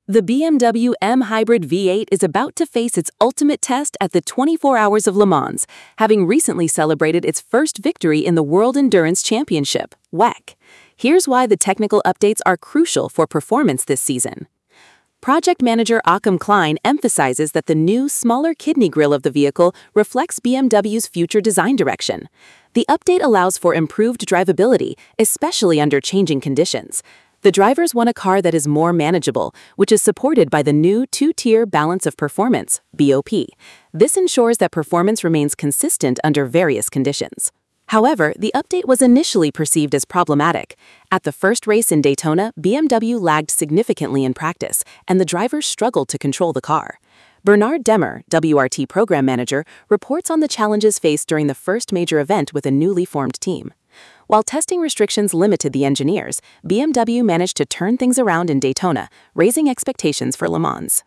The BMW M Hybrid V8 is about to face its ultimate test at the 24 Hours of Le Mans, having recently celebrated its first victory in the World Endurance Championship, WEC. Here's why the technical updates are crucial for performance this season. Project manager Achim Klein emphasizes that the new, smaller kidney grille of the vehicle reflects BMW's future design direction. The update allows for improved drivability, especially under changing conditions. The drivers want a car that is more manageable, which is supported by the new two-tier Balance of Performance, BOP. This ensures that performance remains consistent under various conditions. However, the update was initially perceived as problematic. At the first race in Daytona, BMW lagged significantly in practice, and the drivers struggled to control the car. Bernard Demmer, WRT program manager, reports on the challenges faced during the first major event with a newly formed team. While testing restrictions limited the engineers, BMW managed to turn things around in Daytona, raising expectations for Le Mans.